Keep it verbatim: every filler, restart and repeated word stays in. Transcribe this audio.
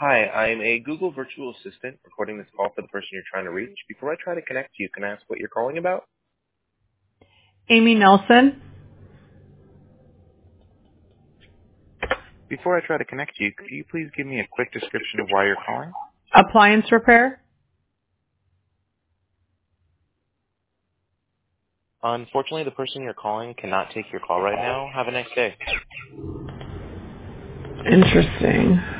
Hi, I'm a Google virtual assistant recording this call for the person you're trying to reach. Before I try to connect you, can I ask what you're calling about? Amy Nelson. Before I try to connect you, could you please give me a quick description of why you're calling? Appliance repair. Unfortunately, the person you're calling cannot take your call right now. Have a nice day. Interesting.